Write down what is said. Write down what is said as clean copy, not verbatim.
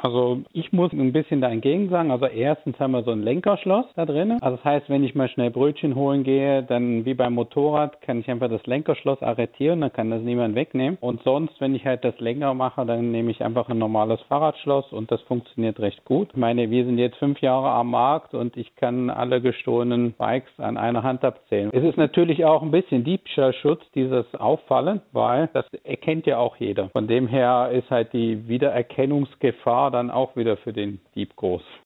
Also ich muss ein bisschen dagegen sagen. Also erstens haben wir so ein Lenkerschloss da drin. Also das heißt, wenn ich mal schnell Brötchen holen gehe, dann wie beim Motorrad kann ich einfach das Lenkerschloss arretieren, dann kann das niemand wegnehmen. Und sonst, wenn ich halt das länger mache, dann nehme ich einfach ein normales Fahrradschloss und das funktioniert recht gut. Ich meine, wir sind jetzt 5 Jahre am Markt und ich kann alle gestohlenen Bikes an einer Hand abzählen. Es ist natürlich auch ein bisschen Diebstahlschutz, dieses Auffallen, weil das erkennt ja auch jeder. Von dem her ist halt die Wiedererkennungsgefahr dann auch wieder für den Dieb groß.